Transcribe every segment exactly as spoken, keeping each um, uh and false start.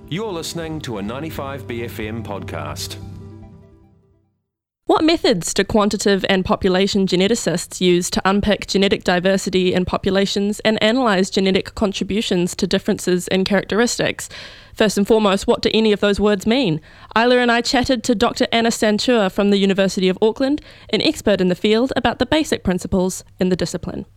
You're listening to a ninety-five B F M podcast. What methods do quantitative and population geneticists use to unpick genetic diversity in populations and analyse genetic contributions to differences in characteristics? First and foremost, what do any of those words mean? Isla and I chatted to Doctor Anna Santua from the University of Auckland, an expert in the field, about the basic principles in the discipline.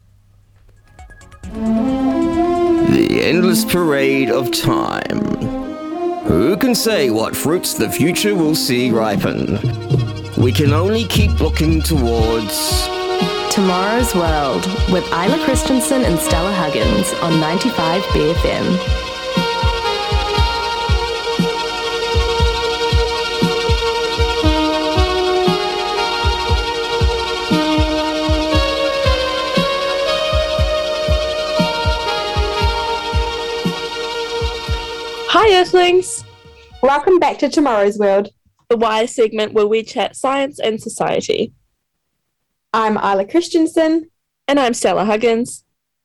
The endless parade of time. Who can say what fruits the future will see ripen? We can only keep looking towards Tomorrow's World with Isla Christensen and Stella Huggins on ninety-five B F M. Hi Earthlings! Welcome back to Tomorrow's World, the Why segment where we chat science and society. I'm Isla Christensen. And I'm Stella Huggins.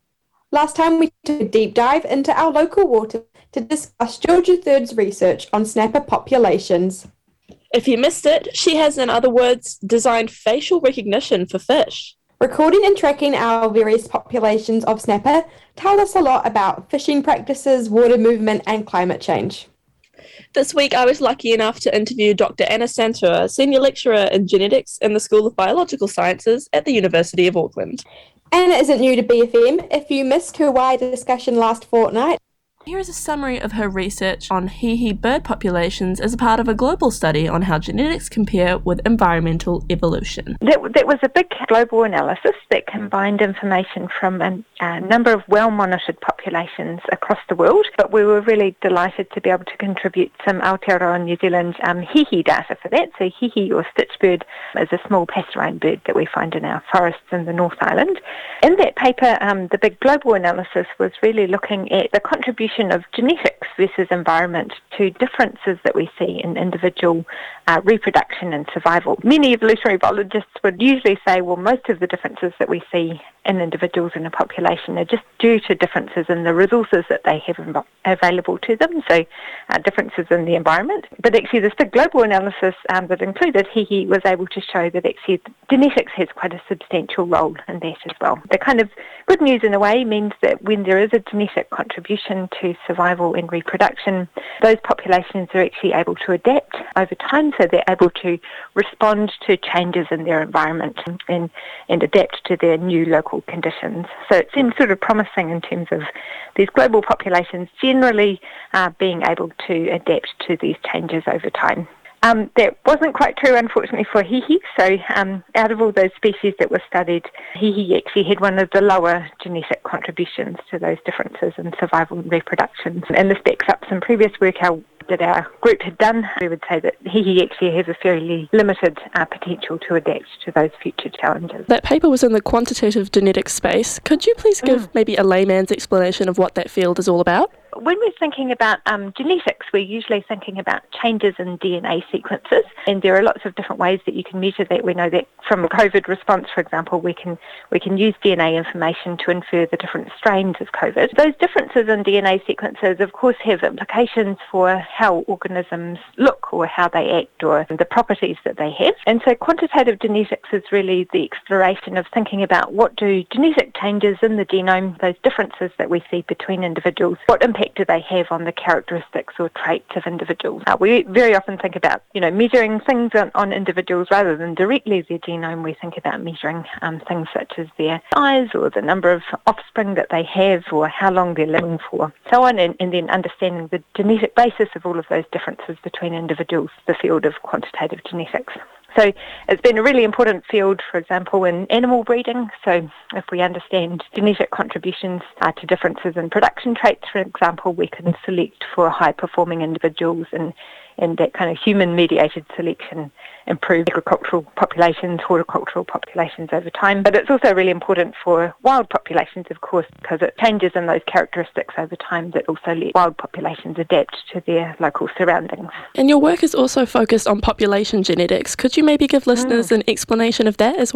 Last time we took a deep dive into our local water to discuss Georgia Third's research on snapper populations. If you missed it, she has, in other words, designed facial recognition for fish. Recording and tracking our various populations of snapper tell us a lot about fishing practices, water movement, and climate change. This week I was lucky enough to interview Doctor Anna Santua, Senior Lecturer in Genetics in the School of Biological Sciences at the University of Auckland. Anna isn't new to B F M. If you missed her wider discussion last fortnight, here is a summary of her research on hihi bird populations as a part of a global study on how genetics compare with environmental evolution. That, that was a big global analysis that combined information from a, a number of well-monitored populations across the world, but we were really delighted to be able to contribute some Aotearoa New Zealand um, hihi data for that. So hihi, or stitchbird, is a small passerine bird that we find in our forests in the North Island. In that paper, um, the big global analysis was really looking at the contribution of genetics versus environment to differences that we see in individual uh, reproduction and survival. Many evolutionary biologists would usually say, well, most of the differences that we see in individuals in a population are just due to differences in the resources that they have av- available to them, so uh, differences in the environment. But actually this big global analysis um, that included hihi was able to show that actually genetics has quite a substantial role in that as well. The kind of good news in a way means that when there is a genetic contribution to survival and reproduction, those populations are actually able to adapt over time, so they're able to respond to changes in their environment and, and adapt to their new local conditions. So it seems sort of promising in terms of these global populations generally uh, being able to adapt to these changes over time. Um, that wasn't quite true, unfortunately, for hihi. So um, out of all those species that were studied, hihi actually had one of the lower genetic contributions to those differences in survival and reproduction. And this backs up some previous work our, that our group had done. We would say that hihi actually has a fairly limited uh, potential to adapt to those future challenges. That paper was in the quantitative genetics space. Could you please give mm. maybe a layman's explanation of what that field is all about? When we're thinking about um, genetics, we're usually thinking about changes in D N A sequences, and there are lots of different ways that you can measure that. We know that from a COVID response, for example, we can we can use D N A information to infer the different strains of COVID. Those differences in D N A sequences, of course, have implications for how organisms look or how they act or the properties that they have. And so quantitative genetics is really the exploration of thinking about what do genetic changes in the genome, those differences that we see between individuals, what impact do they have on the characteristics or traits of individuals. Uh, we very often think about, you know, measuring things on, on individuals rather than directly their genome. We think about measuring um, things such as their size or the number of offspring that they have or how long they're living for, so on, and, and then understanding the genetic basis of all of those differences between individuals, the field of quantitative genetics. So it's been a really important field, for example, in animal breeding. So if we understand genetic contributions uh, to differences in production traits, for example, we can select for high-performing individuals, and, and that kind of human-mediated selection improve agricultural populations, horticultural populations over time. But it's also really important for wild populations, of course, because it changes in those characteristics over time that also let wild populations adapt to their local surroundings. And your work is also focused on population genetics. Could you maybe give listeners mm. an explanation of that as well?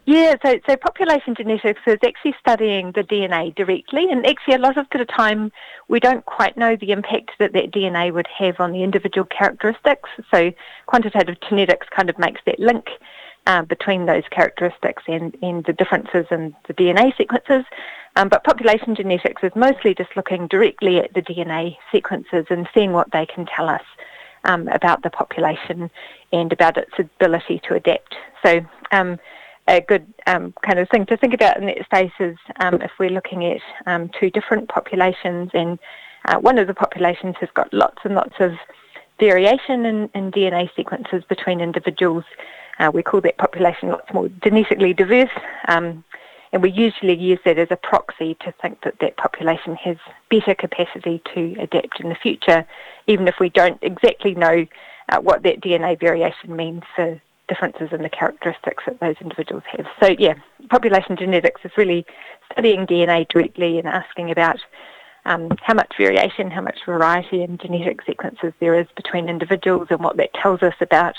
Yeah, so, so population genetics is actually studying the D N A directly, and actually a lot of the time we don't quite know the impact that that D N A would have on the individual characteristics. So quantitative genetics kind of makes that link uh, between those characteristics and, and the differences in the D N A sequences. Um, but population genetics is mostly just looking directly at the D N A sequences and seeing what they can tell us um, about the population and about its ability to adapt. So um, a good um, kind of thing to think about in that space is um, if we're looking at um, two different populations, and uh, one of the populations has got lots and lots of variation in, in D N A sequences between individuals. Uh, we call that population lots more genetically diverse, um, and we usually use that as a proxy to think that that population has better capacity to adapt in the future, even if we don't exactly know uh, what that D N A variation means for differences in the characteristics that those individuals have. So yeah, population genetics is really studying D N A directly and asking about um, how much variation, how much variety in genetic sequences there is between individuals and what that tells us about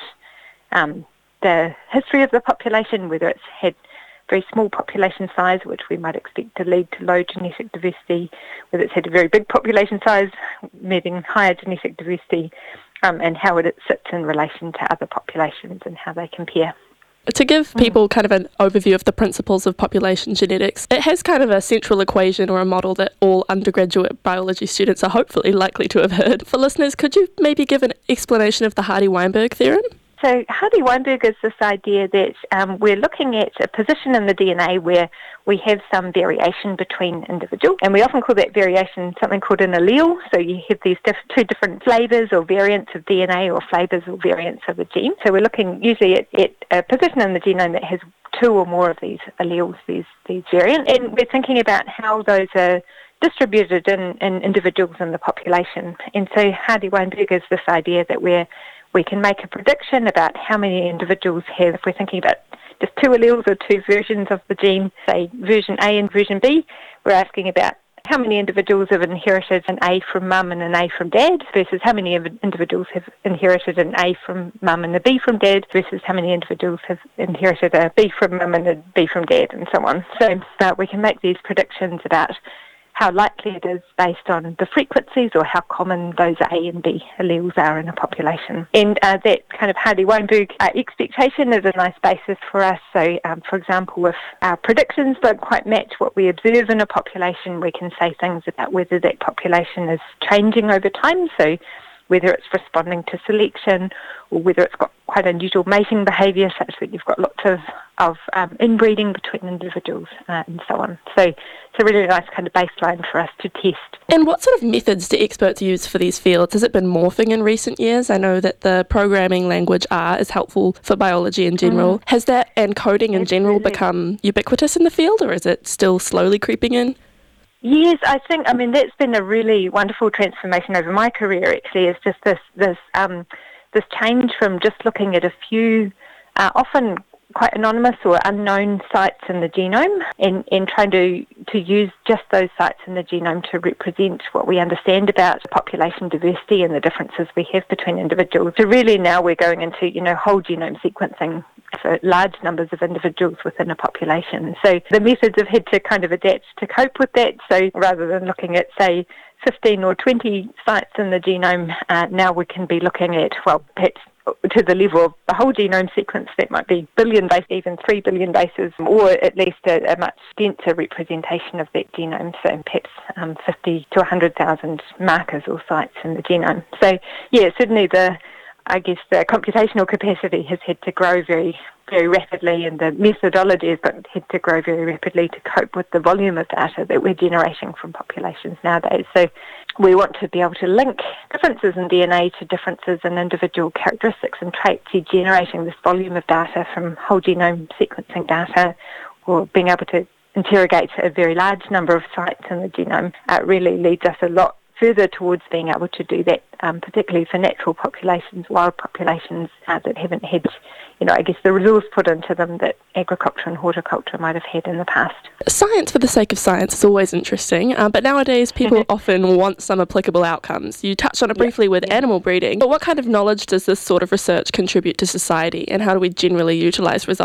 um, the history of the population, whether it's had very small population size, which we might expect to lead to low genetic diversity, whether it's had a very big population size, meaning higher genetic diversity, Um, and how it sits in relation to other populations and how they compare. To give people kind of an overview of the principles of population genetics, it has kind of a central equation or a model that all undergraduate biology students are hopefully likely to have heard. For listeners, could you maybe give an explanation of the Hardy-Weinberg theorem? So Hardy-Weinberg is this idea that um, we're looking at a position in the D N A where we have some variation between individuals, and we often call that variation something called an allele. So you have these diff- two different flavours or variants of D N A or flavours or variants of a gene. So we're looking usually at, at a position in the genome that has two or more of these alleles, these, these variants, and we're thinking about how those are distributed in, in individuals in the population. And so Hardy-Weinberg is this idea that we're we can make a prediction about how many individuals have, if we're thinking about just two alleles or two versions of the gene, say version A and version B, we're asking about how many individuals have inherited an A from mum and an A from dad versus how many individuals have inherited an A from mum and a B from dad versus how many individuals have inherited a B from mum and a B from dad, and so on. So uh, we can make these predictions about how likely it is based on the frequencies or how common those A and B alleles are in a population. And uh, that kind of Hardy-Weinberg uh, expectation is a nice basis for us. So, um, for example, if our predictions don't quite match what we observe in a population, we can say things about whether that population is changing over time. So whether it's responding to selection or whether it's got quite unusual mating behaviour such that you've got lots of, of um, inbreeding between individuals uh, and so on. So it's a really nice kind of baseline for us to test. And what sort of methods do experts use for these fields? Has it been morphing in recent years? I know that the programming language R is helpful for biology in general. Mm. Has that and coding in Absolutely. general become ubiquitous in the field, or is it still slowly creeping in? Yes, I think, I mean, that's been a really wonderful transformation over my career, actually. It's just this this um, this change from just looking at a few, uh, often quite anonymous or unknown sites in the genome and, and trying to, to use just those sites in the genome to represent what we understand about population diversity and the differences we have between individuals. So really now we're going into, you know, whole genome sequencing for large numbers of individuals within a population. So the methods have had to kind of adapt to cope with that. So rather than looking at, say, fifteen or twenty sites in the genome, uh, now we can be looking at, well, perhaps to the level of the whole genome sequence, that might be billion bases, even three billion bases, or at least a, a much denser representation of that genome, so perhaps um, fifty to one hundred thousand markers or sites in the genome. So, yeah, certainly the, I guess, the computational capacity has had to grow very, very rapidly, and the methodology has got, had to grow very rapidly to cope with the volume of data that we're generating from populations nowadays. So we want to be able to link differences in D N A to differences in individual characteristics and traits. So generating this volume of data from whole genome sequencing data, or being able to interrogate a very large number of sites in the genome, uh, really leads us a lot further towards being able to do that, um, particularly for natural populations, wild populations uh, that haven't had, you know, I guess the resource put into them that agriculture and horticulture might have had in the past. Science for the sake of science is always interesting, uh, but nowadays people often want some applicable outcomes. You touched on it briefly yeah. with yeah. animal breeding, but what kind of knowledge does this sort of research contribute to society, and how do we generally utilise results?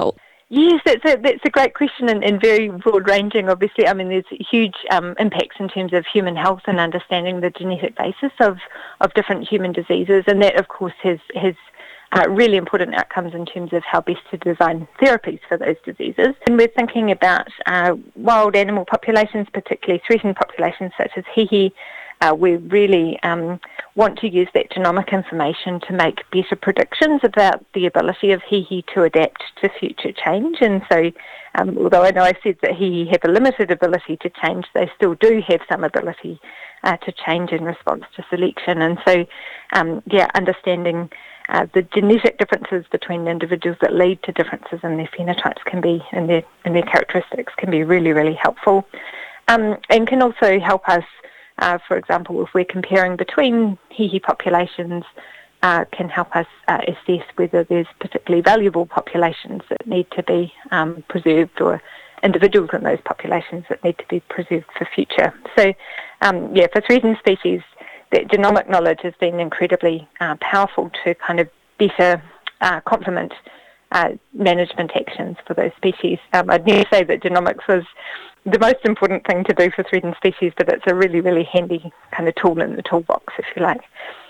Yes, that's a, that's a great question and, and very broad-ranging, obviously. I mean, there's huge um, impacts in terms of human health and understanding the genetic basis of, of different human diseases, and that, of course, has, has uh, really important outcomes in terms of how best to design therapies for those diseases. And we're thinking about uh, wild animal populations, particularly threatened populations such as hihi. Uh, we really um, want to use that genomic information to make better predictions about the ability of hihi to adapt to future change. And so, um, although I know I said that hihi have a limited ability to change, they still do have some ability uh, to change in response to selection. And so, um, yeah, understanding uh, the genetic differences between individuals that lead to differences in their phenotypes can be, and their, in their characteristics can be really, really helpful. Um, and can also help us Uh, for example, if we're comparing between hihi populations, uh, can help us uh, assess whether there's particularly valuable populations that need to be um, preserved, or individuals in those populations that need to be preserved for future. So, um, yeah, for threatened species, that genomic knowledge has been incredibly uh, powerful to kind of better uh, complement uh, management actions for those species. Um, I'd never say that genomics was the most important thing to do for threatened species, but it's a really, really handy kind of tool in the toolbox, if you like.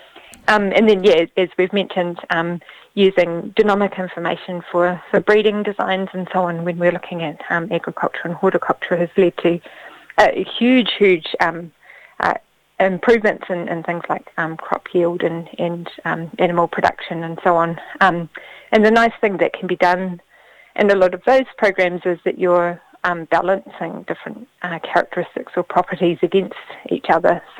Um, and then, yeah, as we've mentioned, um, using genomic information for, for breeding designs and so on when we're looking at um, agriculture and horticulture has led to uh, huge, huge um, uh, improvements in, in things like um, crop yield and, and um, animal production and so on. Um, and the nice thing that can be done in a lot of those programs is that you're Um, balancing different uh, characteristics or properties against each other. So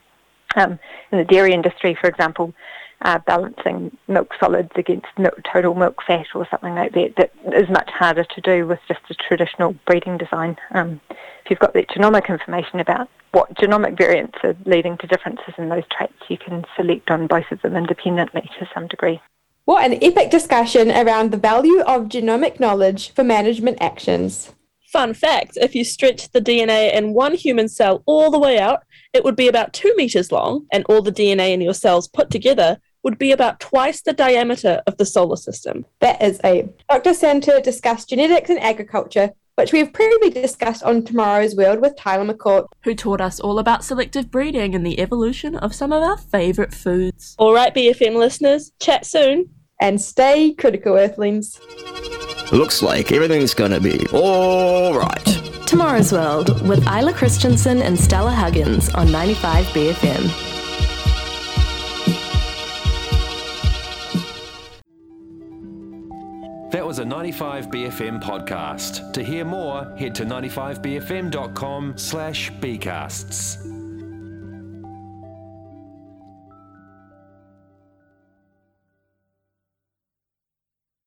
um, in the dairy industry, for example, uh, balancing milk solids against milk, total milk fat or something like that, that is much harder to do with just a traditional breeding design. Um, if you've got that genomic information about what genomic variants are leading to differences in those traits, you can select on both of them independently to some degree. What an epic discussion around the value of genomic knowledge for management actions. Fun fact, if you stretch the D N A in one human cell all the way out, it would be about two metres long, and all the D N A in your cells put together would be about twice the diameter of the solar system. That is a... Doctor Santer discussed genetics and agriculture, which we have previously discussed on Tomorrow's World with Tyler McCourt, who taught us all about selective breeding and the evolution of some of our favourite foods. All right, B F M listeners, chat soon. And stay critical, Earthlings. Looks like everything's gonna be all right. Tomorrow's World with Isla Christensen and Stella Huggins on ninety-five B F M. That was a ninety-five B F M podcast. To hear more, head to ninety-five b f m dot com slash bcasts.